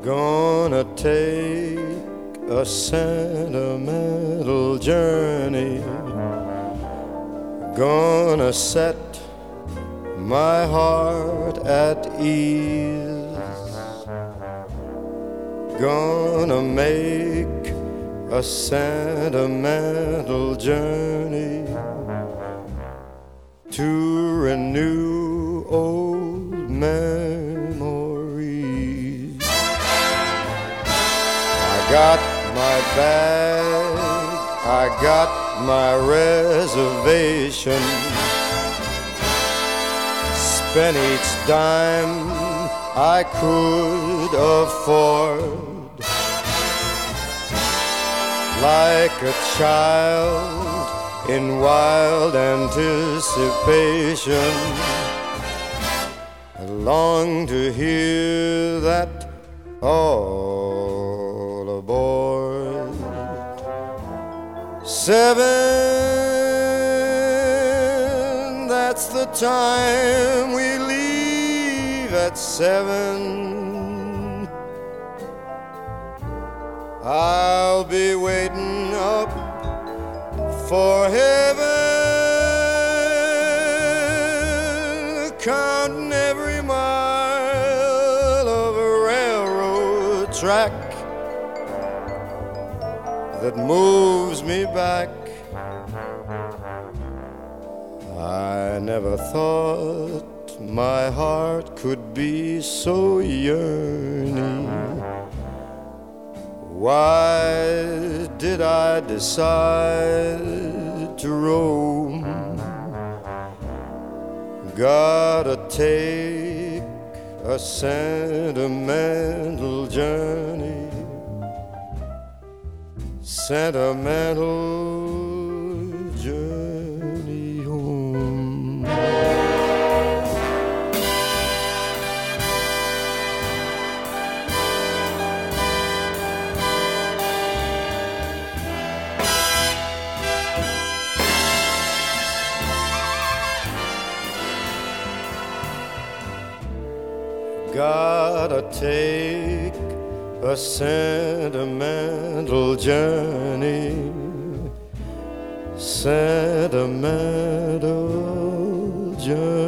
Gonna take a sentimental journey. Gonna set my heart at ease. Gonna make a sentimental journey to renew old memories. I got my bag, I got my reservation. Spent each dime I could afford. Like a child in wild anticipation, I long to hear that all aboard. 7, that's the time we leave at 7. I'll be waiting up for heaven, counting every mile of a railroad track that moves me back. I never thought my heart could be so yearning. Why did I decide to roam? Gotta take a sentimental journey. Sentimental journey home. Gotta take a sentimental journey. Sentimental journey.